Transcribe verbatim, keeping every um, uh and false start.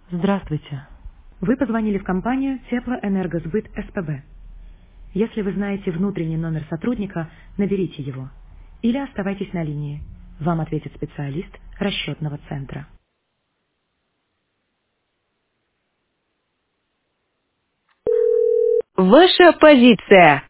Здравствуйте. Вы позвонили в компанию Теплоэнергосбыт СПБ. Если вы знаете внутренний номер сотрудника, наберите его. Или оставайтесь на линии. Вам ответит специалист расчетного центра. Ваша позиция.